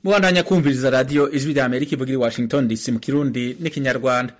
Mubandanya kumviriza radio Ijwi rya Amerika ivugira i Washington DC mu Kirundi n'ikinyarwanda.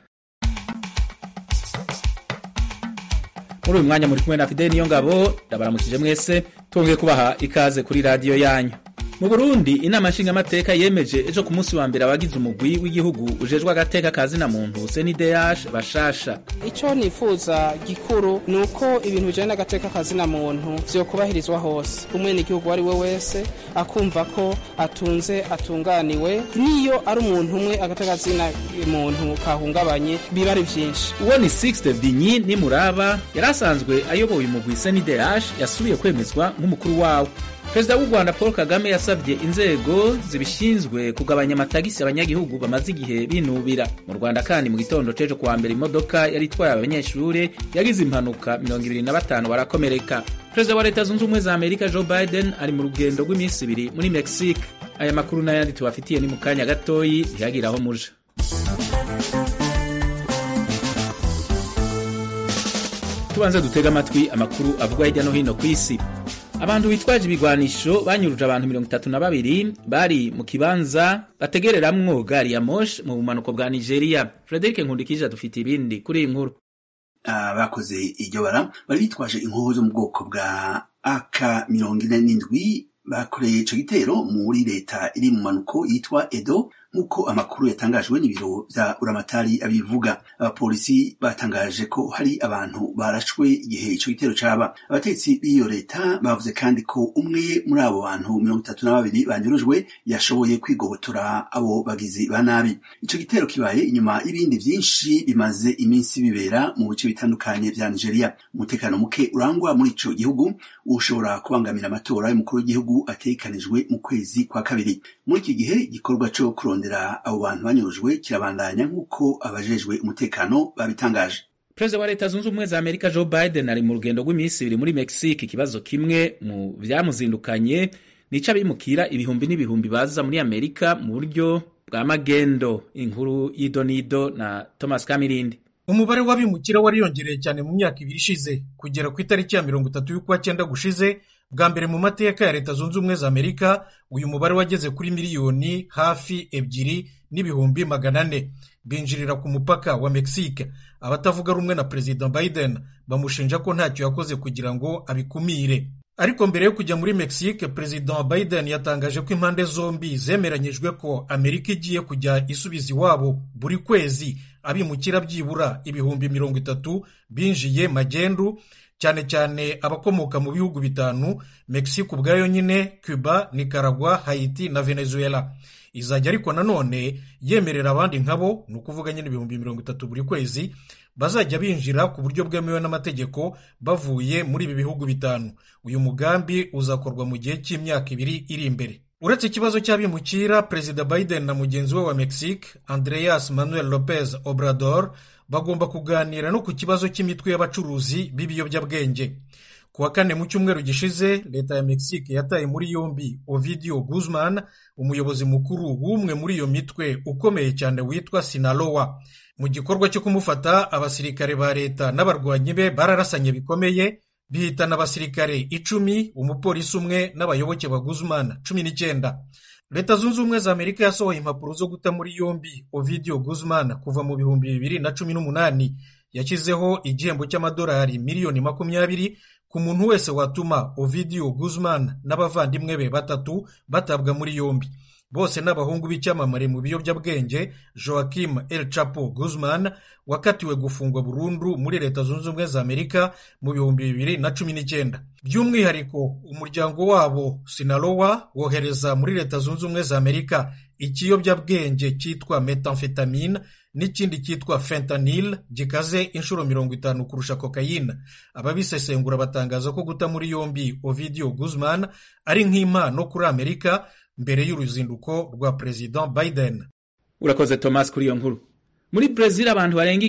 Muri uyu mwanya muri kumwe na Fidel Niyongabo, ndabaramukije mwese, twongeye kubaha ikaze kuri radio yanyu. Mu Burundi inama nshingamateka yemeje ejo ku munsi wa mbere abagize umugwi w'igihugu ujejwe agateka kazina muntu CNDH bashasha. Ico nifuza gikuru nuko ibintu bijanye n'agateka kazina muntu vyo kubahirizwa hose. Umwene igihugu wari we wese akumva ko atunze atunganiwe, niyo ari umuntu umwe agateka kazina muntu kahungabanye biba ari vyinshi. Uwo ni Sixte Vinyi Nimuraba yarasanzwe ayoboye umugwi CNDH yasubiye kwemezwa nk'umukuru wawo. Perezida w'u Rwanda Paul Kagame yasabye inzego zibishinzwe kugabanya amatagisi abanyagihugu bamaze igihe binubira. Mu Rwanda kandi mu gitondo cejo kuwa mbere imodoka yari itwaye abanyeshure yagize impanuka 25 barakomereka. Perezida wa Leta Zunze Ubumwe za Amerika Joe Biden ari mu rugendo rw'iminsi 2 muri Mexique. Aya makuru n'ayandi tubafitiye ni mu kanya gatoyi ntihagiraho muja. Tubanze dutega amatwi amakuru avugwa hirya no hino ku isi. Abantu bitwaje ibigwanisho banyuruje abantu 32 bari mu kibanza bategereramwo gari ya moshi mu bumanuko bwa Nigeria. Frederic Nkundikije dufite ibindi kuri iyi nkuru. Bakoze iryo bara bari bitwaje inkoho zo mu bwoko bwa AK-47 bakoreye ico gitero muri leta iri mu manuko yitwa Edo, nkuko amakuru yatangajwe n'ibiro vya Uramatari abivuga. Abapolisi batangaje ko hari abantu barashwe igihe ico gitero caba. Abatetsi b'iyo leta bavuze kandi ko umwe muri abo bantu 32 banyurujwe yashoboye kwigobotora abo bagizi ba nabi. Ico gitero kibaye inyuma y'ibindi vyinshi bimaze iminsi bibera mu bice bitandukanye vya Nigeria. Umutekano muke urangwa muri ico gihugu ushobora kubangamira amatora y'umukuru w'igihugu atekanijwe mu kwezi kwa kabiri. Muri iki gihe igikorwa co kurondera abo bantu banyurujwe kirabandanya nk'uko abajejwe umutekano babitangaje. Perezida wa Leta Zunze Ubumwe za Amerika Joe Biden ari mu rugendo rw'iminsi 2 muri Mexique. Ikibazo kimwe mu vyamuzindukanye nica bimukira ibihumbi n'ibihumbi baza muri Amerika mu buryo bwa magendo. Inkuru y'Idonido na Thomas Kamirindi. Umubare w'abimukira wariyongereye cyane mu myaka 2 ishize kugera ku itariki ya 30 y'ukwa cyenda gushize. Bwa mbere mu mateka ya Leta Zunze Ubumwe za Amerika uyu mubare wageze kuri miliyoni hafi 2,400,000 binjirira ku mupaka wa Mexique. Abatavuga rumwe na President Biden bamushinja ko ntacyo yakoze kugira ngo abikumire. Ariko mbere yo kujya muri Mexique, President Biden yatangaje ko impande zombi zemeranyijwe ko Amerika igiye kujya isubiza iwabo buri kwezi abimukira byibura 30,000 binjiye magendu, cyane cyane abakomoka mu bihugu 5: Mexique ubwayo nyine, Cuba, Nicaragua, Haiti na Venezuela. Izajya ariko nanone yemerera abandi nkabo, ni ukuvuga nyine 30,000 buri kwezi, bazajya binjira ku buryo bwemewe n'amategeko bavuye muri ibi bihugu 5. Uyu mugambi uzakorwa mu gihe cy'imyaka 2 iri imbere. Uretse ikibazo cy'abimukira, Perezida Biden na mugenzi we wa Mexique Andrés Manuel López Obrador bagomba kuganira no ku kibazo cy'imitwe y'abacuruzi b'ibiyobyabwenge. Kuwa kane mu cyumweru gishize, leta ya Mexique yataye muri yombi Ovidio Guzman, umuyobozi mukuru w'umwe muri iyo mitwe ukomeye cyane witwa Sinaloa. Mu gikorwa cyo kumufata, abasirikare ba leta n'abarwanyi be bararasanye bikomeye, bihitana abasirikare 10, umupolisi umwe n'abayoboke ba Guzman 19. Leta Zunze Ubumwe za Amerika yasohoye impapuro zo guta muri yombi Ovidio Guzman kuva mu 2018. Yashyizeho igihembo cy'amadolari miliyoni 20 ku muntu wese watuma Ovidio Guzman n'abavandimwe be 3 batabwa muri yombi. Bose n'abahungu b'icyamamare mu biyobyabwenge Joaquim El Chapo Guzman wakatiwe gufungwa burundu muri Leta Zunze Ubumwe za Amerika mu 2019. By'umwihariko umuryango wabo Sinaloa wohereza muri Leta Zunze Ubumwe za Amerika ikiyobyabwenge cyitwa methamphetamine n'ikindi cyitwa fentanyl gikaze inshuro 50 kurusha kokayine. Ababisesengura batangaza ko guta muri yombi Ovidio Guzman ari nk'impano kuri Amerika mbere y'uruzinduko rwa President Biden. Urakoze Thomas kuri iyo nkuru. Muri Brazil abantu barenga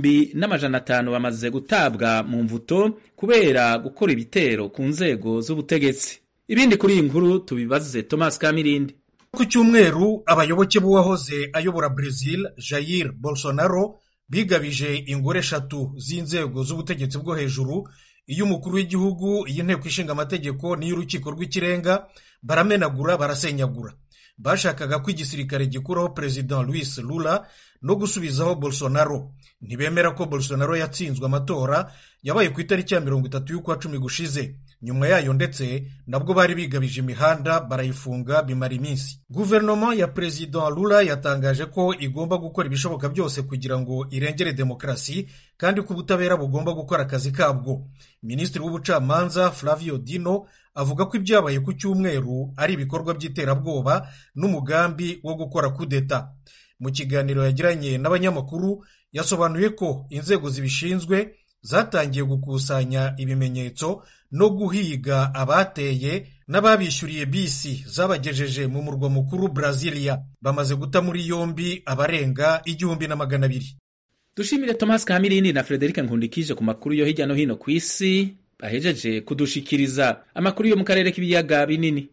1,500 bamaze gutabwa mu mvuto kubera gukora ibitero ku nzego z'ubutegetsi. Ibindi kuri iyi nkuru tubibaze Thomas Kamirindi. Ku cyumweru abayoboke b'uwahoze ayobora Brazil Jair Bolsonaro bigabije ingore 3 z'inzego z'ubutegetsi bwo hejuru, iy'umukuru w'igihugu, iy'inteko ishinga amategeko n'iy'urukiko rw'ikirenga, baramenagura barasenyagura. bashakaga ko igisirikare gikuraho Perezida Luis Lula no gusubizaho Bolsonaro. Ntibemera ko Bolsonaro yatsinzwe amatora yabaye ku itariki ya 30 y'ukwa cumi gushize. Nyuma yayo ndetse nabwo bari bigabije imihanda barayifunga bimara iminsi. Guverinoma ya Perezida Lula yatangaje ko igomba gukora ibishoboka byose kugira ngo irengere demokarasi kandi ko ubutabera bugomba gukora akazi kabwo. Minisitiri w'ubucamanza Flavio Dino avuga ko ibyabaye ku cyumweru ari ibikorwa by'iterabwoba n'umugambi wo gukora kudeta. Mu kiganiro yagiranye n'abanyamakuru yasobanuye ko inzego zibishinzwe zatangiye gukusanya ibimenyetso no guhiga abateye n'ababishyuriye bisi zabagejeje mu murwa mukuru Brasilia. Bamaze guta muri yombi abarenga 1,200. Dushimire Thomas Kamirini na Frederic Nkundikije ku makuru yo hirya no hino ku isi bahejeje kudushikiriza. Amakuru yo mu karere k'ibiyaga binini.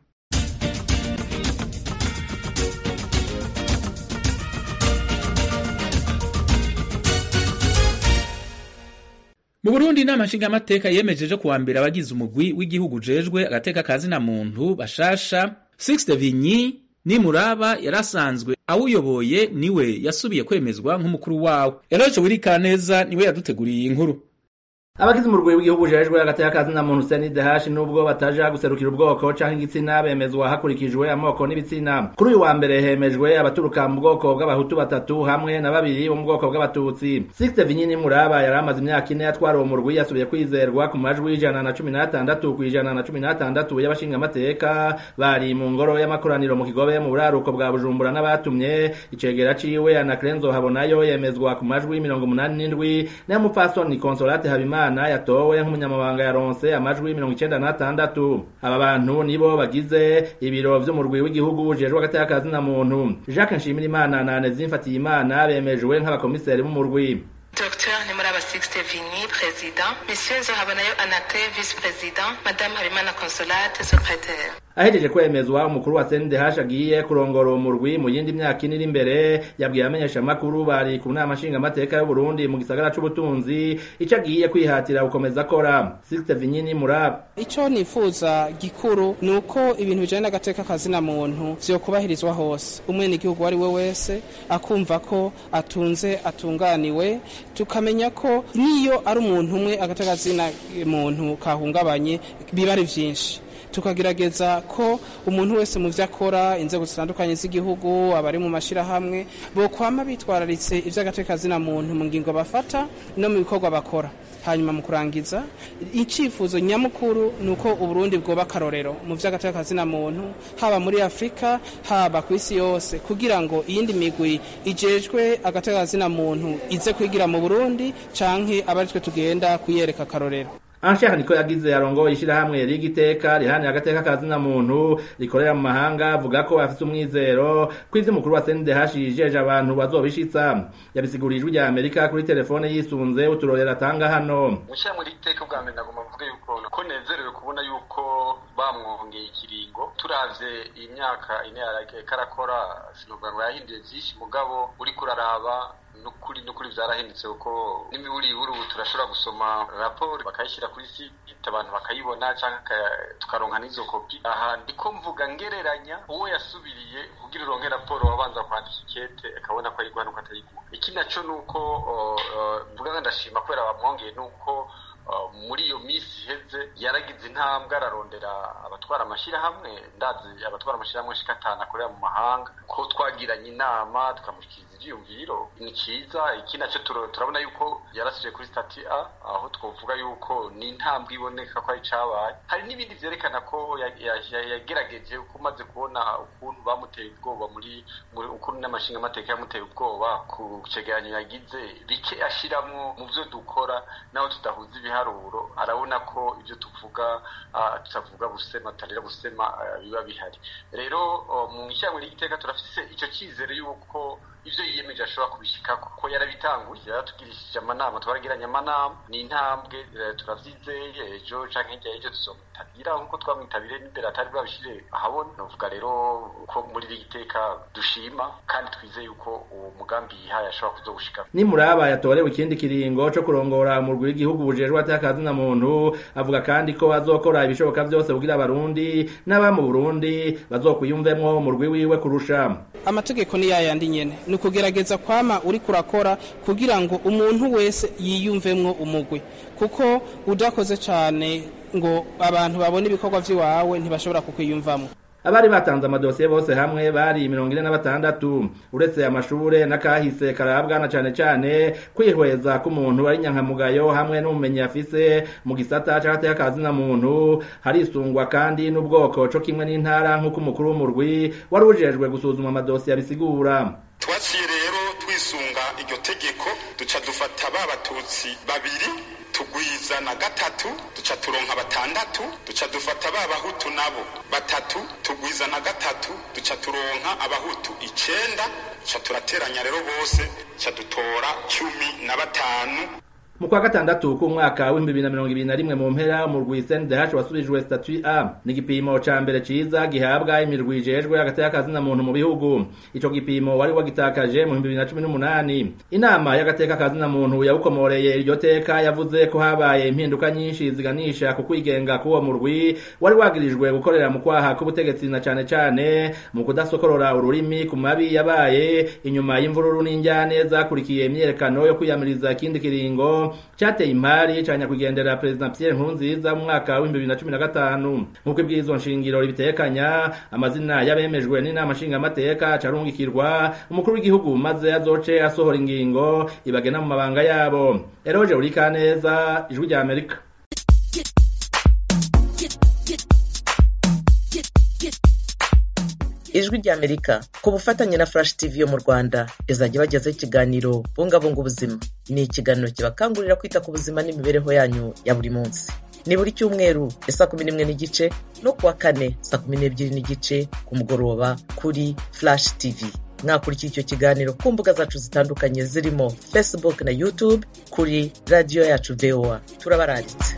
Mu Burundi inama nshingamateka yemejeje kuwa mbere abagize umugwi w'igihugu jejwe agateka kazina muntu bashasha. Sixte Vinyi Nimuraba yarasanzwe awuyoboye niwe yasubiye kwemezwa nk'umukuru wawo. Eroje Wirikaneza niwe yaduteguriye inkuru. Abagize umurwi w'igihugu jejwe agateka kazina muntu CNDH nubwo bataja guserukira ubwoko canke igitsina bemezwa hakurikijwe amoko n'ibitsina. Kuri uyu wa mbere hemejwe abaturuka mu bwoko bw'abahutu batatu hamwe na babiri bo mu bwoko bw'abatutsi. Sixte Vinyi Nimuraba yaramaze imyaka 4 yatwara uwo murwi yasubiye kwizerwa ku majwi 116 ku 116 y'abashinga amateka bari mu ngoro y'amakoraniro mu Kigobe mu buraruko bwa Bujumbura n'abatumye. Icegera ciwe Anakrenzo Habonayo yemezwa ku majwi 87 n'umupfasoni Consolate Habimana yatowe nk'umunyamabanga yaronse amajwi 96. Aba bantu nibo bagize ibiro vy'umurwi w'igihugu jejwe agateka kazina muntu. Jacques Nshimirimana na Anezi Mfatiyimana bemejwe nk'abakomiseri b'umurwi. Dr Nimuraba Sixte Vinyi, président. Monsieur Nzohabonayo Anake, vice-président. Madame Habimana Consolate, secrétaire. Ahejeje kwemezwa umukuru wa CNDH agiye kurongora umurwi mu yindi myaka iri imbere. Yabwiye amenyesha amakuru bari ku nama nshinga amateka y'u Burundi mu gisagara c'ubutunzi ico agiye kwihatira gukomeza akora. Sixte Vinyi Nimuraba: ico nifuza gikuru nuko ibintu bijanye n'agateka kazina muntu vyo kubahirizwa hose. Umwene igihugu wari we wese akumva ko atunze atunganiwe, tukamenya ko niyo ari umuntu umwe agateka kazina muntu kahungabanye biba ari vyinshi. Tukagerageza ko umuntu wese mu vyakora inzego zitandukanye z'igihugu abari mu mashirahamwe bo kwama bitwararitse ivy'agateka kazina muntu mu ngingo bafata no mu bikorwa bakora. Hanyuma mu kurangiza icifuzo nyamukuru nuko Uburundi bwoba karorero mu vy'agateka kazina muntu haba muri Afrika haba ku isi yose kugira ngo iyindi migwi ijejwe agateka kazina muntu ize kwigira mu Burundi canke abaritwe tugenda kuyereka karorero. Anshaka niko yagize arongoye ishirahamwe rigiteka rihani agateka kazina muntu rikorera mu mahanga avuga ko afite umwizero kw'ivyo mukuru wa CNDH yijeje abantu bazobishitsa. Yabisigurijwe rya Amerika kuri telefone yisunze uturorera atanga hano. Mushyira iteka bwa mbere nagomba kuvuga yuko ko nezerewe kubona yuko bamwongeye ikiringo. Turavye imyaka 4 yarake karakora sinovuga ngo yahinduye vyinshi mugabo uri kuraraba nukuri vyarahindutse uko n'imiburi buru turashobora gusoma raporo bakayishira kuri site abantu bakayibona canke tukaronka n'izo kopi. Aha ndiko mvuga ngereranya uwo yasubiriye kugira uronke raporo wabanza kwandika ikete akabona ko ayigwa nuko atayigwa. Iki naco nuko mvuga ndashima kwera bamwongeye nuko muri iyo misi heze yaragize intambwe ararondera abatwara amashirahamwe. Ndazi abatwara amashirahamwe shikatana akorera mu mahanga ko twagiranye inama tukamushikiriza ivyiyumviro ni ciza. Iki naco turabona yuko yarasije kuri stati A aho twovuga yuko ni intambwe iboneka ko ari cabaye. Hari n'ibindi vyerekana ko yagerageje kumaze kubona ukuntu bamuteye ubwoba muri ukuntu n'amashinga amateka yamuteye ubwoba ku cegeranyo yagize bike ashiramwo mu vyo dukora naho tudahuza ibiharuro. Arabona ko ivyo tuvuga tutavuga busema tarira busema biba bihari. Rero mu ishyamwe ry'iteka turafise ico cizere yuko ivyo yiyemeje ashobora kubishika kuko yarabitanguye yaratugirishije amanama twaragiranye amanama ni intambwe turavyizeye ejo canke hirya y'ejo tuzomutabira nkuko twamwitabire n'imbere atari bwabishire ahabona novuga rero ko muri iri giteka dushima kandi twizeye yuko uwo mugambi yihaye ashobora kuzogushika. Nimuraba yatorewe ikindi kiringo co kurongora umurwi w'igihugu bujejwe atakazi na muntu avuga kandi ko azokora ibishoboka vyose kugira abarundi n'aba mu Burundi bazokwiyumvemwo umurwi wiwe kurusha. Amategeko ni yayandi nyene ni kugerageza kwama uri kurakora kugira ngo umuntu wese yiyumvemwo umugwi kuko udakoze cane ngo abantu babone ibikorwa vy'iwawe ntibashobora kukwiyumvamwo. Abari batanze amadosiye bose hamwe bari 46 uretse amashure n'akahise karabwa na cane kwihweza ko umuntu ari nyankamugayo hamwe n'ubumenyi afise mu gisata c'agatekazi na muntu harisungwa kandi n'ubwoko co kimwe n'intara nk'uko umukuru w'umurwi wari ujejwe gusuzuma amadosiye abisigura. Twaciye rero twisunga iryo tegeko duca dufata b'abatutsi babiri tugwiza na gatatu duca turonka batandatu duca dufata b'abahutu nabo batatu tugwiza na gatatu duca turonka abahutu 9 duca turateranya rero bose duca dutora 15. Mu kwa gatandatu k'umwaka w'2021 mu mpera mu rwi CNDH wasubijwe statut A ni gipimo ca mbere ciza gihabwa imirwi ijejwe agatekazi na muntu mu bihugu. Ico gipimo wari wagitakaje mu 2018. Inama y'agatekazi na muntu yawukomoreye iryo teka yavuze ko habaye impinduka nyinshi ziganisha ku kwigenga k'uwo murwi wari wagirijwe gukorera mu kwaha k'ubutegetsi na cane mu kudasokorora ururimi ku mabi yabaye inyuma y'imvururu n'injyane zakurikiye imyerekano yo kwiyamiriza ikindi kiringo cyateye imari canya kugendera President Pierre Nkurunziza mu mwaka wa 2015 nkuko ibwirizwa nshingiro ribitekanya amazina yabemejwe n'inama nshingamateka carungikirwa umukuru w'igihugu maze azoce asohora ingingo ibagena mu mabanga yabo. Eroje Urikaneza, Ijwi rya Amerika. Ijwi rya Amerika ku bufatanye na Flash TV yo mu Rwanda izajya bagezaho ikiganiro bungabunga ubuzima. Ni ikiganiro kibakangurira kwita ku buzima n'imibereho yanyu ya buri munsi. Ni buri cyumweru saa 11:15 no kuwa kane saa 12:15 ku mugoroba kuri Flash TV. Mwakurikira icyo kiganiro ku mbuga zacu zitandukanye zirimo Facebook na YouTube kuri radio yacu VOA. Turabaranditse.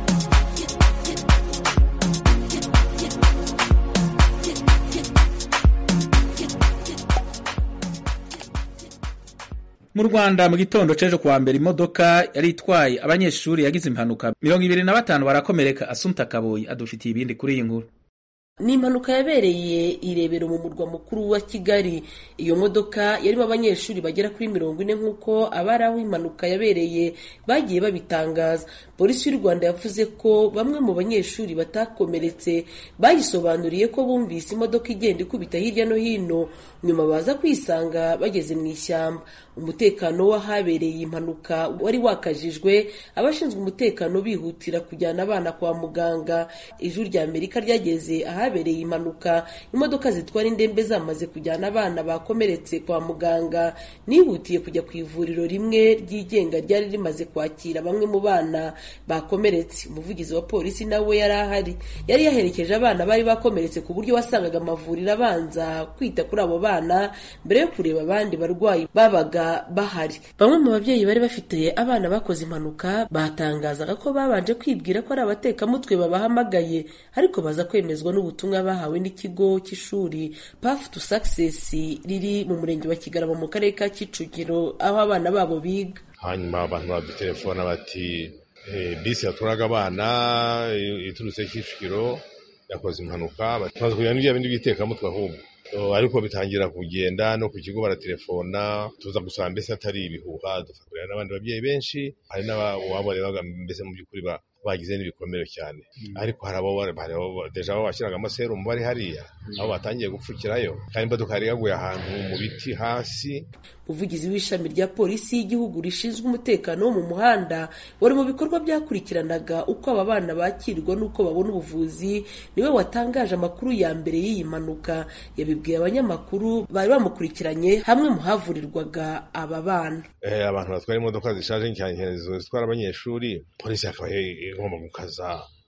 Mu Rwanda mu gitondo cejo kuwa mbere imodoka yari itwaye abanyeshuri yagize impanuka 25 barakomereka. Asumta Kaboyi adufitiye ibindi kuri iyi nkuru. Ni impanuka yabereye irebero mu murwa mukuru wa Kigali. Iyo modoka yarimo abanyeshuri bagera kuri 40 nk'uko abari aho impanuka yabereye bagiye babitangaza. Polisi y'u Rwanda yavuze ko bamwe mu banyeshuri batakomeretse bayisobanuriye ko bumvise imodoka igenda ikubita hirya no hino nyuma baza kwisanga bageze mu ishyamba. Umutekano w'ahabereye impanuka wari wakajijwe, abashinzwe umutekano bihutira kujyana abana kwa muganga. Ijwi rya Amerika ryageze ahabereye impanuka, imodoka zitwara indembe zamaze kujyana abana bakomeretse kwa muganga. Nihutiye kujya ku ivuriro rimwe ryigenga ryari rimaze kwakira bamwe mu bana bakomeretse. Umuvugizi wa polisi nawe yari ahari, yari yaherekeje abana bari bakomeretse ku buryo wasangaga amavuriro abanza kwita kuri abo bana mbere yo kureba abandi barwayi babaga bahari. Bamwe mu babyeyi bari bafite abana bakoze impanuka batangazaga ko babanje kwibwira ko ari abatekamutwe babahamagaye, ariko baza kwemezwa n'ubutumwa bahawe n'ikigo cy'ishuri Path to Success riri mu murenge wa Kigarama mu karere ka Kicukiro aho abana babo biga. Hanyuma abantu badutelefona bati bisi yatwaraga abana iturutse Kicukiro yakoze impanuka, baza kujya n'ibindi bitekamutwe ahubwo. Ariko bitangira kugenda no ku kigo baratelefona tuza gusaba mbese atari ibihuha, dufakurira n'abandi babyeyi benshi, hari n'ababo rebaga mbese mu by'ukuri bagize n'ibikomere cyane. Ariko hari abo deja bashyiraga amaserumu bari hariya aho batangiye gupfukirayo, kandi imodoka yari yaguye ahantu mu biti hasi. Umuvugizi w'ishami rya polisi y'igihugu rishinzwe umutekano wo mu muhanda wari mu bikorwa byakurikiranaga uko aba bana bakirwa n'uko babona ubuvuzi niwe watangaje amakuru ya mbere y'iyi mpanuka. Yabibwiye abanyamakuru bari bamukurikiranye hamwe mu havurirwaga aba bana. Abantu batwara imodoka zishaje cyane zitwara abanyeshuri, polisi akaba igomba gukaza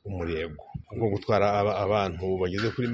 umurego nko gutwara abantu bageze kuri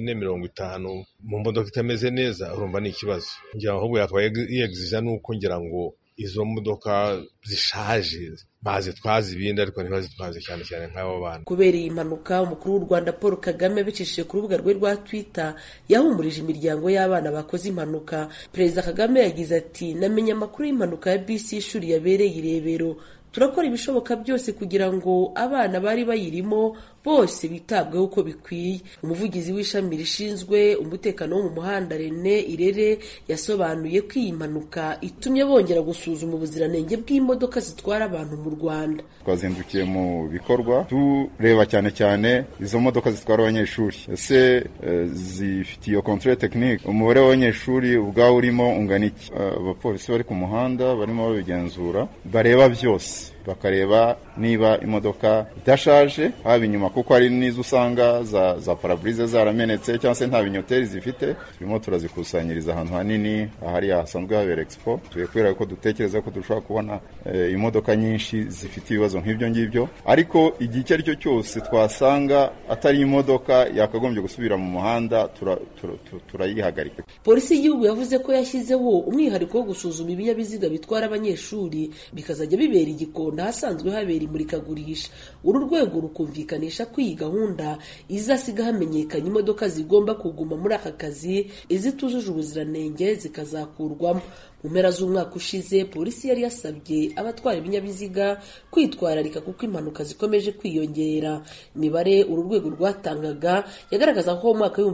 40-50 mu modoka itameze neza urumva ni ikibazo ngira ahubwo yakaba yegziza nuko ngira ngo izo modoka zishaje baze twazibinda ariko ntibazitwaze cyane nk'abo bana. Kubera iyi mpanuka umukuru w'u Rwanda Paul Kagame bicishije ku rubuga rwe rwa Twitter yahumurije imiryango y'abana bakoze impanuka. Perezida Kagame yagize ati namenye amakuru y'impanuka ya bisi y'ishuri yabereye i Rebero, turakora ibishoboka byose kugira ngo abana bari bayirimo bose bitabweho uko bikwiye. Umuvugizi w'ishami rishinzwe umutekano wo mu muhanda Rene Irere yasobanuye ko iyi mpanuka itumye bongera gusuzuma ubuziranenge bw'imodoka zitwara abantu mu Rwanda. Twazindukiye mu bikorwa tureba cyane izo modoka zitwara abanyeshuri ese zifite iyo controle technique, umubare w'abanyeshuri ubwawo urimo ungana iki. Abapolisi bari ku muhanda barimo babigenzura bareba byose, bakareba niba imodoka idashaje haba inyuma kuko hari n'izo usanga za parabrise zaramenetse cyangwa se nta binyoteri zifite. Turimo turazikusanyiriza ahantu hanini ahari hasanzwe habera expo, kubera ko dutekereza ko dushobora kubona imodoka nyinshi zifite ibibazo nk'ibyo ngibyo, ariko igihe icyo ari cyo cyose twasanga atari imodoka yakagombye gusubira mu muhanda turayihagarika. Polisi y'igihugu yavuze ko yashyizeho umwihariko wo gusuzuma ibinyabiziga bitwara abanyeshuri bikazajya bibera igikona hasanzwe habera imurikagurisha. Uru rwego rukumvikanisha ko iyi gahunda izasiga hamenyekanye imodoka zigomba kuguma muri aka kazi, izitujuje ubuziranenge zikazakurwamo. Mu mpera z'umwaka ushize polisi yari yasabye abatwara ibinyabiziga kwitwararika kuko impanuka zikomeje kwiyongera. Imibare uru rwego rwatangaga yagaragaza ko mu mwaka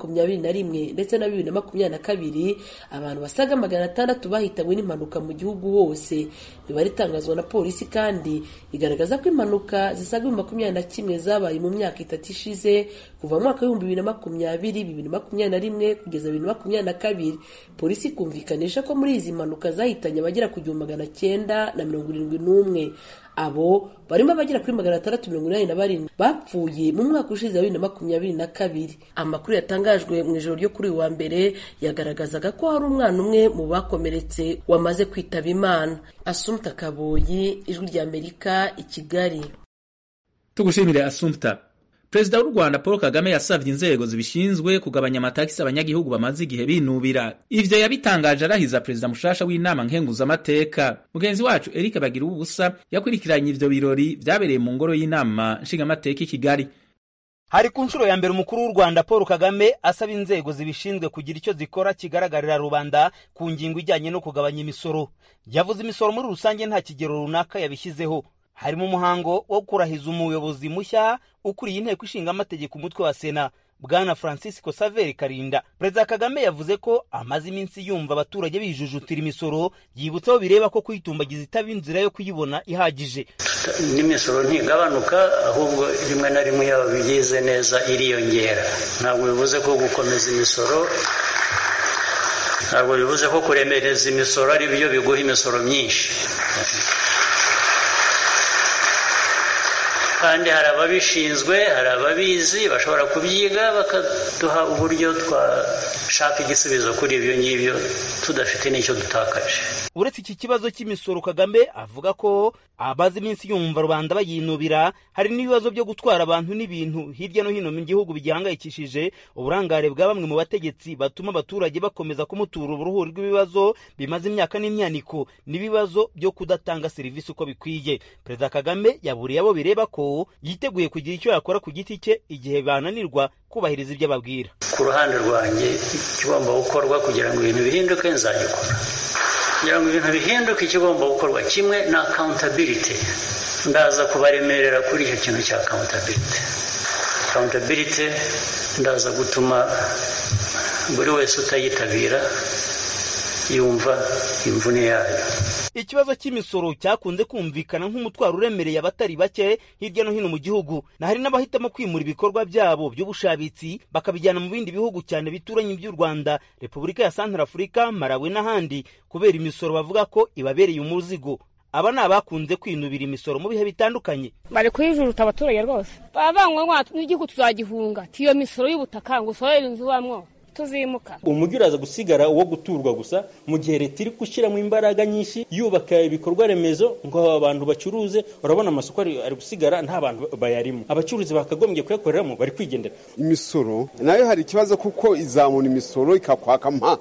w'2021 ndetse na 2022 abantu basaga 600 bahitanywe n'impanuka mu gihugu hose. Imibare itangazwa na polisi kandi igaragaza ko impanuka zisaga 21 zabaye mu myaka 3 ishize kuva mu mwaka w'2020, 2021 kugeza 2022. Polisi kumvikanisha ko muri izi mpanuka zahitanye abagera ku 971. Abo barimo abagera kuri 687 bapfuye mu mwaka ushize wa 2022. Amakuru yatangajwe mu ijoro ryo kuri wa mbere yagaragazaga ko hari umwana umwe mu bakomeretse wamaze kwitaba Imana. Assumpta Kaboyi, Ijwi rya Amerika, i Kigali. Tugushimire Assumpta. Perezida w'u Rwanda Paul Kagame yasavye inzego zibishinzwe kugabanya amatagisi abanyagihugu bamaze igihe binubira. Ivyo yabitangaje arahiza perezida mushasha w'inama nkenguzamateka. Mugenzi wacu Eric Bagira ubusa yakurikiranye ivyo birori vyabereye mu ngoro y'inama nshingamateka i Kigali. Hari ku nshuro ya mbere umukuru w'u Rwanda Paul Kagame asaba inzego zibishinzwe kugira icyo zikora kigaragarira rubanda ku ngingo ijyanye no kugabanya imisoro. Yavuze imisoro muri rusange nta kigero runaka yabishyizeho. Harimo umuhango wo kurahiza umuyobozi mushya ukuriye inteko ishinga amategeko umutwe wa Sena, Bwana Francisco Xavier Karinda. Perezida Kagame yavuze ko amaze iminsi yumva abaturage bijujutira imisoro, yibutsaho bireba ko kuyitumbagiza itaba inzira yo kuyibona ihagije. N'imisoro ntigabanuka ahubwo rimwe na rimwe yaba bigize neza iriyongera. Ntabwo bivuze ko gukomeza imisoro, ntabwo bivuze ko kuremereza imisoro ari byo biguha imisoro myinshi. Kandi hari ababishinzwe, hari ababizi bashobora kubyiga bakaduha uburyo twashaka igisubizo kuri ibyo ngibyo tudafite n'icyo dutakaje. Uretse iki kibazo cy'imisoro, Kagame avuga ko abazi iminsi yumva rubanda bayinubira, hari n'ibibazo byo gutwara abantu n'ibintu hirya no hino mu gihugu bigihangayikishije uburangare bwa bamwe mu bategetsi batuma abaturage bakomeza kumutura uruhuri rw'ibibazo bimaze imyaka n'imyaniko n'ibibazo byo kudatanga serivisi uko bikwiye. Perezida Kagame yaburiye abo bireba ko yiteguye kugira icyo yakora ku giti cye igihe bananirwa kubahiriza ibyo ababwira. Ku ruhande rwanjye ikigomba gukorwa kugira ngo ibintu bihinduke nzagikora. Kugira ngo ibintu bihinduke ikigomba gukorwa kimwe na accountability. Ndaza kubaremerera kuri icyo kintu cya accountability. Accountability ndaza gutuma buri wese utayitabira yumva imvune yayo. Ikibazo cy'imisoro cyakunze kumvikana nk'umutwaro uremereye abatari bake hirya no hino mu gihugu, na hari n'abahitamo kwimura ibikorwa byabo by'ubushabitsi bakabijyana mu bindi bihugu cyane bituranye by'u Rwanda, Repubulika ya Centrafrica, Malawi n'ahandi, kubera imisoro bavuga ko ibabereye umuzigo. Aba ni abakunze kwinubira imisoro mu bihe bitandukanye. Bari kuyijuruta abaturage rwose. Bavangwa n'igihugu tuzagihunga, tiyo misoro y'ubutaka ngo usorere inzu wamwo. tuzimuka. Umujyi uraza gusigara uwo guturwa gusa mu gihe leta iri gushyiramo imbaraga nyinshi yubaka ibikorwa remezo ngo abantu bacuruze. Urabona amasoko ari gusigara nta bantu bayarimo, abacuruzi bakagombye kuyakoreramo bari kwigendera. Imisoro nayo hari ikibazo kuko izamuna imisoro ikakwaka mpa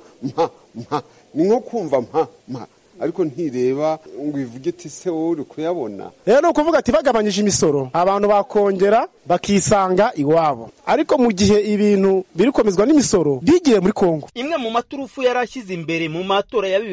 ni nko kumva mpa ariko ntireba ngo ivuge ati se wowe uri kuyabona. Rero ni ukuvuga ati bagabanyije imisoro abantu bakongera bakisanga iwabo, ariko mu gihe ibintu birikomezwa n'imisoro bigiye muri Kongo. Imwe mu maturufu yarashyize imbere mu matora ya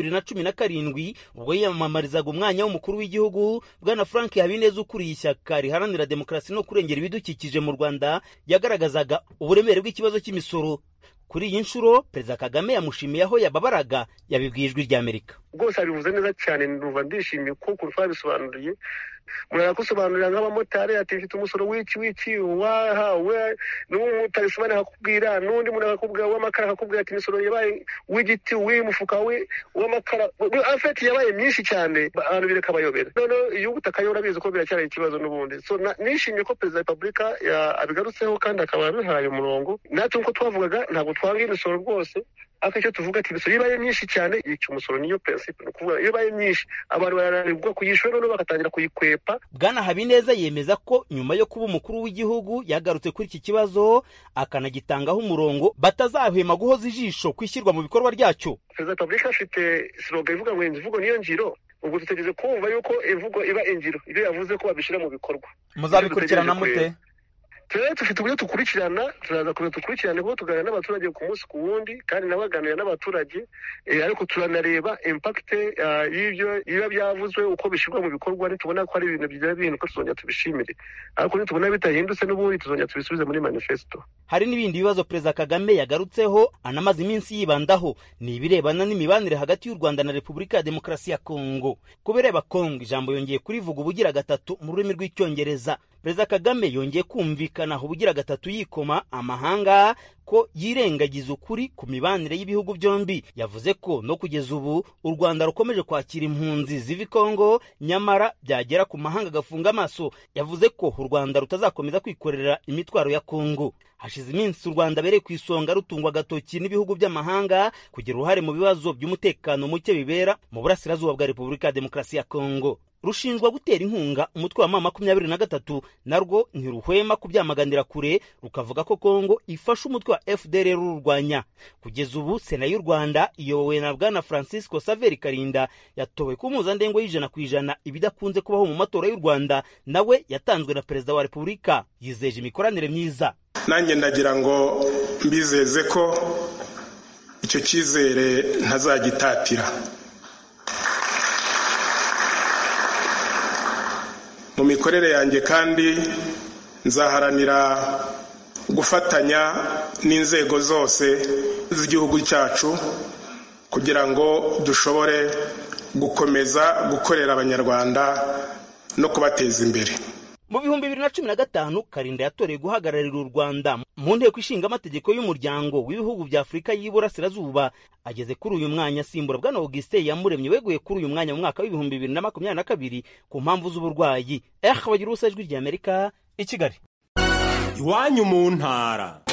2017 ubwo yiyamamarizaga umwanya w'umukuru w'igihugu, Bwana Frank Habineza ukuriye ishyaka riharanira demokarasi no kurengera ibidukikije mu Rwanda yagaragazaga uburemere bw'ikibazo cy'imisoro. Kuri iyi nshuro Perezida Kagame yamushimiye aho yababaraga, yabibwiye Ijwi ry'Amerika. Rwose abivuze neza cyane, ndumva ndishimiye kuko twabisobanuriye. Murara kusobanurira nk'abamotari ati mfite umusoro w'iki wahawe n'umumotari sobanura akakubwira, n'undi muntu akakubwira w'amakara akakubwira ati imisoro yabaye w'igiti w'umufuka w'amakara afeti yabaye myinshi cyane, abantu bireka bayobera. None iyo utakayora bizi ko biracyari ikibazo n'ubundi. So nishimiye ko Perezida wa Repubulika abigarutseho kandi akaba abihaye umurongo. Natwe uko twavugaga ntabwo twanga imisoro rwose, ariko icyo tuvuga ati imisoro ibaye myinshi cyane yica umusoro. Niyo principe, ni kuvuga iyo ibaye myinshi abantu barananirwa kuyishora none bagatangira kuyikwepa. Bwana Habineza yemeza ko nyuma yo kuba umukuru w'igihugu yagarutse kuri iki kibazo akanagitangaho umurongo batazahwema guhoza ijisho kwishyirwa mu bikorwa ryacyo. Perezida wa Repubulika afite slogan ivuga ngo imvugo niyo ngiro. Ubwo dutegereje kumva yuko imvugo iba ingiro, ibyo yavuze ko babishyira mu bikorwa. Muzabikurikirana mute? Turere dufite uburyo dukurikirana, turaza kubikurikirana kuko tuganira n'abaturage ku munsi ku wundi kandi nabaganira n'abaturage, ariko turanareba impact y'ibyo biba byavuzwe uko bishyirwa mu bikorwa. Nitubona ko ari ibintu byiza bihinduka tuzongera tubishimire, ariko nitubona bitahindutse n'ubundi tuzongera tubisubize muri manifesto. Hari n'ibindi bibazo Perezida Kagame yagarutseho anamaze iminsi yibandaho, ni ibirebana n'imibanire hagati y'u Rwanda na Repubulika ya Demokarasi ya Kongo. Kubireba Kongo, ijambo yongeye kurivuga ubugira gatatu mu rurimi rw'icyongereza. Perezida Kagame yongeye kumvikana ubugira gatatu yikoma amahanga ko yirengagiza ukuri ku mibanire y'ibihugu byombi. Yavuze ko no kugeza ubu u Rwanda rukomeje kwakira impunzi ziva Kongo, nyamara byagera ku mahanga gafunga amaso. Yavuze ko u Rwanda rutazakomeza kwikorera imitwaro ya Kongo. Hashize iminsi u Rwanda bereye ku isonga rutungwa agatoki n'ibihugu by'amahanga kugira uruhare mu bibazo by'umutekano muke bibera mu burasirazuba bwa Repubulika ya Demokarasi ya Kongo. Rushinjwa gutera inkunga umutwe wa M23 narwo ntiruhwema kubyamaganira kure, rukavuga ko Kongo ifasha umutwe wa FDLR rurwanya. Kugeza ubu Sena y'u Rwanda iyobowe na Bwana Francisco Xavier Karinda yatowe ku mpuzandengo y'100% ibidakunze kubaho mu matora y'u Rwanda, nawe yatanzwe na Perezida wa Repubulika. Yizeje imikoranire myiza. Nanjye ndagira ngo mbizeze ko icyo cyizere ntazagitatira. Mu mikorere yanjye kandi nzaharanira gufatanya n'inzego zose z'igihugu cyacu kugira ngo dushobore gukomeza gukorera abanyarwanda no kubateza imbere. Mu 2015 Karinda yatoreye guhagararira u Rwanda mu nteko ishinga amategeko y'umuryango w'ibihugu bya Afurika y'Iburasirazuba. Ageze kuri uyu mwanya simbura Bwana Augustin Yamuremye weguye kuri uyu mwanya mu mwaka w'2022 ku mpamvu z'uburwayi. Bagira ubusa Ijwi ry'Amerika i Kigali. Iwanyu mu ntara.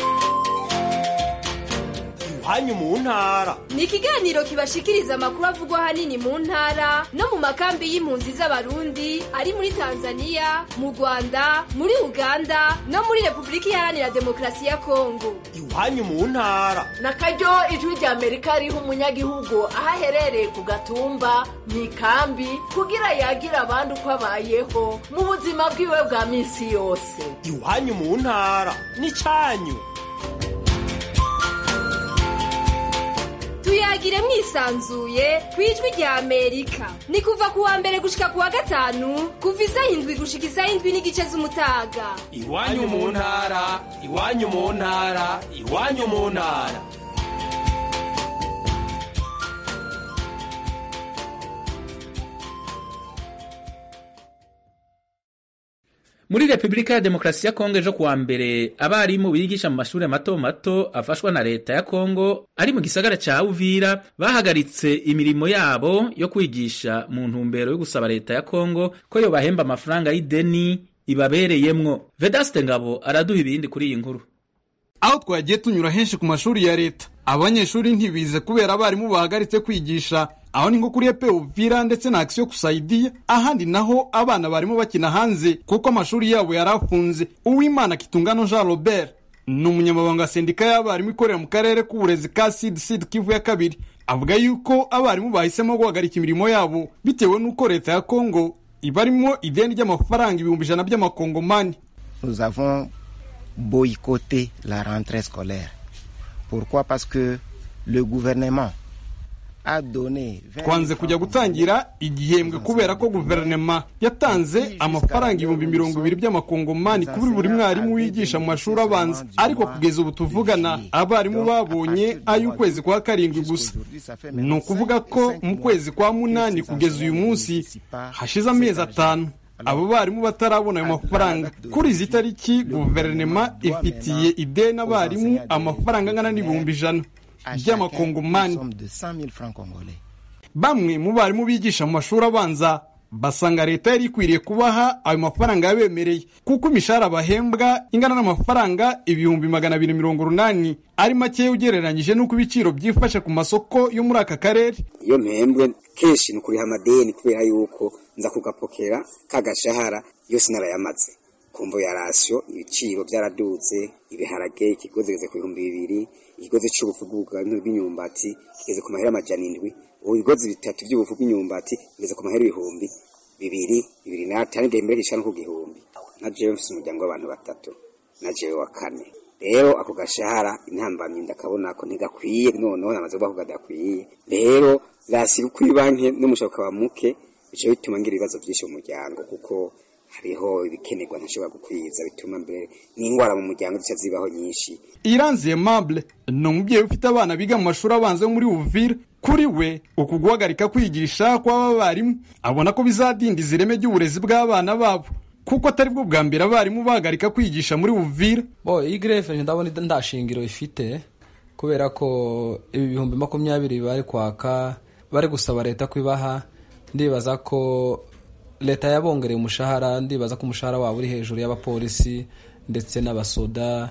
Iwanyu mu ntara ni ikiganiro kibashikiriza amakuru avugwa hanini mu ntara no mu makambi y'impunzi z'abarundi ari muri Tanzania, mu Rwanda, muri Uganda no muri Repubulika Iharanira Demokarasi ya Kongo. Iwanyu mu ntara nakaryo Ijwi ry'Amerika riha umunyagihugu aho aherereye ku gatumba mu ikambi kugira yagira abandi uko abayeho mu buzima bwiwe bwa minsi yose. Iwanyu mu ntara ni cyanyu. Tuyagire mwisanzuye ku Ijwi ry'Amerika. Ni kuva ku wa mbere gushika ku wa gatanu kuva 7 gushika 7:30 z'umutaga. Iwanyu mu ntara, iwanyu mu ntara, iwanyu mu ntara. Muri Repubulika ya Demokarasi ya Kongo ejo kuwa mbere abarimu bigisha mu mashuri mato mato afashwa na leta ya Kongo ari mu gisagara ca Uvira bahagaritse imirimo yabo yo kwigisha mu ntumbero yo gusaba leta ya Kongo ko yo bahemba amafaranga y'ideni ibabereyemwo. Vedaste Ngabo araduha ibindi kuri iyi nkuru. Aho twagiye tunyura henshi ku mashuri ya leta abanyeshuri ntibize kubera abarimu bahagaritse kwigisha. Aho ni nko kuri EPE Uvira ndetse na Action Kusaidia, ahandi naho abana barimo bakina hanze kuko amashuri yabo yarafunze. Uwimana Kitungano Jean Robert ni umunyamabanga sendika y'abarimu ikorera mu karere k'uburezi ka Sud Kivu ya kabiri, avuga yuko abarimu bahisemo guhagarika imirimo yabo bitewe n'uko leta ya Kongo ibarimo ideni ry'amafaranga 100 by'amakongomani. Nous avons boycotté la rentrée scolaire. Pourquoi? Parce que le gouvernement a donné. Kwanze kujya gutangira igihembwe kubera ko guverinoma yatanze amafaranga 20,000 by'amakongomani kuri buri mwarimu wigisha mu mashuri abanza, ariko kugeza ubu tuvugana abarimu babonye ay'ukwezi kwa 7 gusa. Ni ukuvuga ko mu kwezi kwa 8 kugeza uyu munsi hashize amezi 5 abo barimu batarabona ayo mafaranga. Kuri izi tariki guverinoma ifitiye ideni abarimu amafaranga angana n'100,000 by'amakongomani. Bamwe mu barimu bigisha mu mashuri abanza basanga leta yari ikwiriye kubaha ayo mafaranga yabemereye, kuko imishahara bahembwa ingana n'amafaranga 280 ari make ugereranyije n'uko ibiciro byifashe ku masoko yo muri aka karere. Iyo mpembwe kenshi ni kuriha amadeni kubera yuko nza kugapokera kagashahara yose narayamaze. Kumvo ya rasyo ibiciro byaraduze, ibiharage ikigozegeze ku 2,000, ikigozi cy'ubufu bw'imyumbati kigeze ku mahera 700, ibigozi bitatu by'ubufu bw'imyumbati kigeze ku mahera 2,000, 2,500 ndembere gishana ku 1,000. Na James umuryango w'abantu 3 na jewe wa 4. Rero ako gashahara intambamye ndakabona ko ntigakwiye, noneho yamaze kuba kugakwiye. Rero rasiri kuri banki n'umushaka wa muke bice bituma ngira ibibazo byinshi mu muryango, kuko hariho ibikenerwa ntashobora gukwiza bituma mbere n'ingwara mu muryango zibaho nyinshi. Iranzi Aimable ni umubyeyi ufite abana biga mu mashuri abanza muri Uvira. Kuri we uku guhagarika kwigisha kw'aba barimu abona ko bizadindiza ireme ry'uburezi bw'abana babo, kuko atari bwo bwa mbere abarimu bahagarika kwigisha muri Uvira. Iyi greve ndabona ndashingiro ifite, kubera ko ibi 2020 bari kwaka bari gusaba leta kwibaha. Ndibaza ko leta yabongereye umushahara, ndibaza ko umushahara wabo uri hejuru y'abapolisi ndetse n'abasoda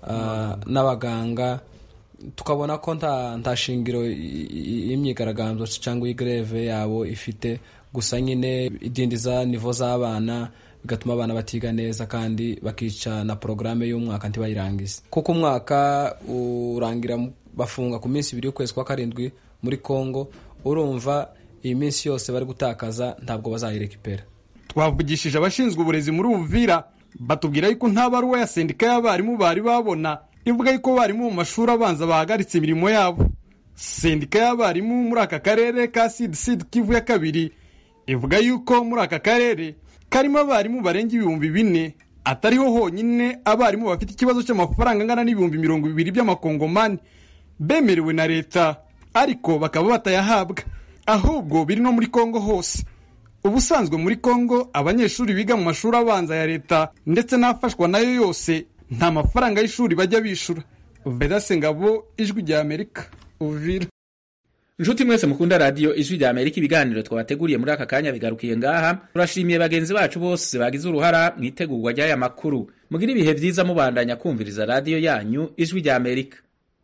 n'abaganga. Tukabona ko nta shingiro imyigaragambyo cyangwa igreve yabo ifite, gusa nyine idindiza nivo z'abana bigatuma abana batiga neza kandi bakica na programme y'umwaka ntibayirangize, kuko umwaka urangira bafunga ku minsi 2 y'ukwezi kwa 7 muri Kongo. Urumva iyi minsi yose bari gutakaza ntabwo bazayirekipera. Twavugishije abashinzwe uburezi muri Uvira batubwira yuko nta baruwa ya sendika y'abarimu bari babona ivuga yuko barimu mu mashuri abanza bahagaritse imirimo yabo. Sendika y'abarimu muri aka karere ka Sud Kivu ya kabiri ivuga yuko muri aka karere karimo abarimu barenga 4,000, atariho honyine abarimu bafite ikibazo cy'amafaranga angana n'20,000 by'amakongomani bemerewe na leta, ariko bakaba batayahabwa, ahubwo biri no muri Kongo hose. Ubusanzwe muri Kongo abanyeshuri biga mu mashuri abanza ya leta ndetse n'afashwa nayo yose nta mafaranga y'ishuri bajya bishura. Vedase Ngabo, Ijwi rya Amerika, Uvira. Nshuti mwese mukunda radio Ijwi rya Amerika, ibiganiro twabateguriye muri aka kanya bigarukiye ngaha. Turashimiye bagenzi bacu bose bagize uruhara mu itegurwa ry'aya makuru. Mugira ibihe byiza mubandanya kumviriza radio yanyu Ijwi rya Amerika.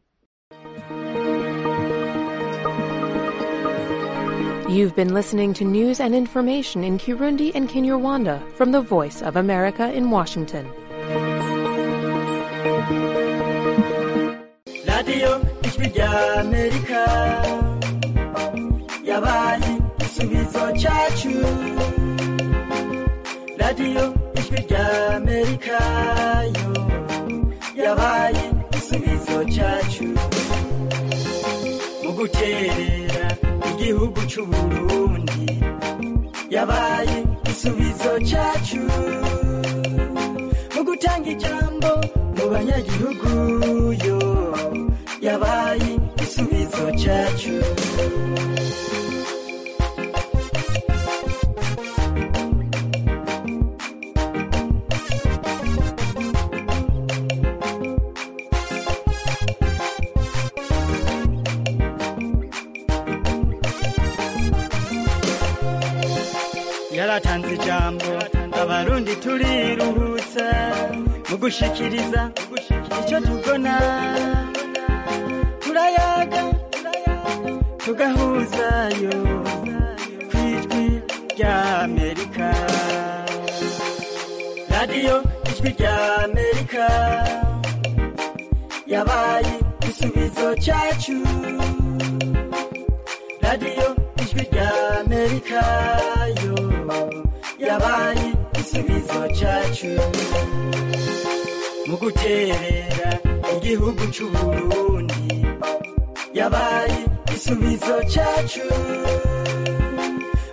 You've been listening to news and information in Kirundi and Kinyarwanda from the Voice of America in Washington. Radio Ijwi rya Amerika yabaye igisubizo cyacu. Radio Ijwi rya Amerika yo yabaye igisubizo cyacu. Mu guterera igihugu cy'u Burundi yabaye igisubizo cyacu. Mu gutanga ijambo mu banyagihugu yo yabaye igisubizo cyacu. Yaratanze ijambo abarundi turiruhutsa mu gushikiriza icyo tubona. turayaga tugahuzayo ku ijwi rya amerika radiyo ijwi rya amerika yabaye igisubizo cyacu radiyo ijwi rya amerika yo yabaye igisubizo cyacu mu guterera igihugu cy'u Burundi yabaye igisubizo cyacu